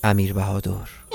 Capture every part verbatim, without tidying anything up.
امیر بهادر.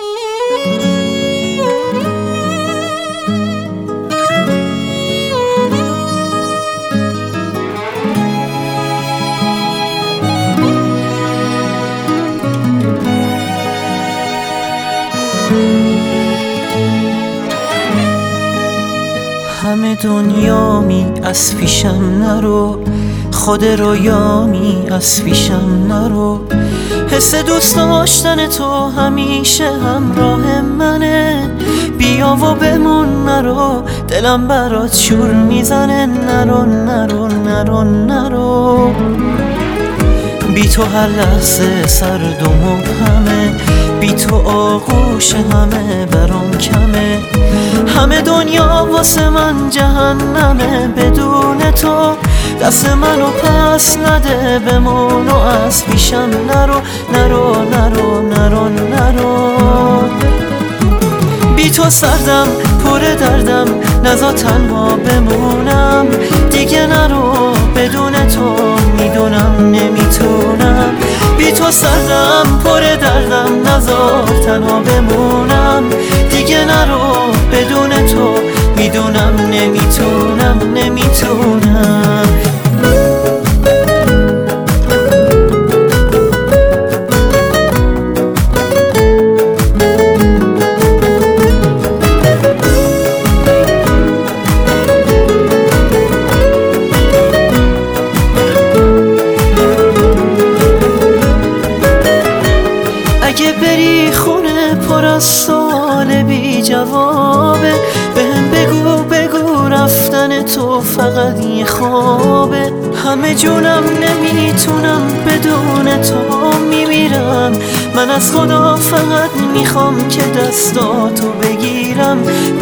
همه دنیا می از پیشم نرو، خود رویامی از پیشم نرو. حس دوست داشتن تو همیشه همراه منه، بیا و بمون نرو، دلم برات شور میزنه. نرو نرو نرو نرو، بی تو هر لحظه سرد و مبهمه، بی تو آغوش همه برام کمه. همه دنیا واسه من جهنمه، بدون تو دست منو پس نده، بمون و از پیشم نرو نرو نرو نرو نرو. بی تو سردم پر دردم، نزا تنها بمونم دیگه. نرو بدون تو میدونم نمیتونم، بی تو سردم پر دردم، نزار تنها بمونم دیگه. نرو بدون تو میدونم نمیتونم نمیتونم. اگه بری خونه پر از سوال بی جوابه، بهم بگو بگو رفتن تو فقط یه خوابه. همه جونم نمیتونم بدون تو میمیرم، من از خدا فقط میخوام که دستاتو بگیرم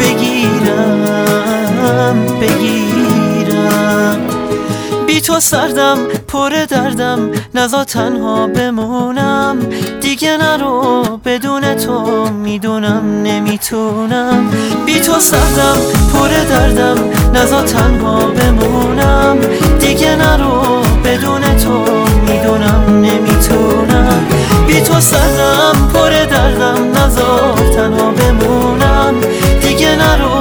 بگیرم بگیرم. بی تو سردم پر دردم، نزا تنها بمونم دیگه. نرو بدون تو میدونم نمیتونم، بی تو سردم پر دردم، نزا تنها بمونم دیگه. نرو بدون تو میدونم نمیتونم، بی تو سردم پر دردم، نزا تنها بمونم دیگه. نرو